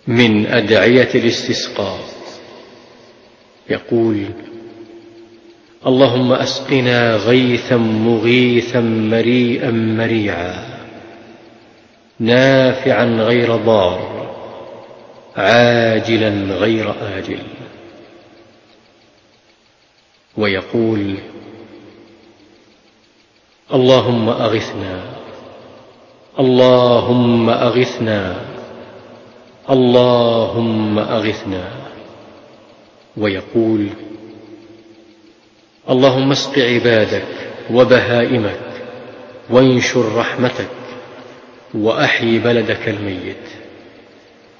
من أدعية الاستسقاء يقول: اللهم أسقنا غيثا مغيثا مريئا مريعا نافعا غير ضار عاجلا غير آجل. ويقول: اللهم أغثنا، اللهم أغثنا، اللهم أغثنا. ويقول: اللهم اسق عبادك وبهائمك وانشر رحمتك وأحي بلدك الميت.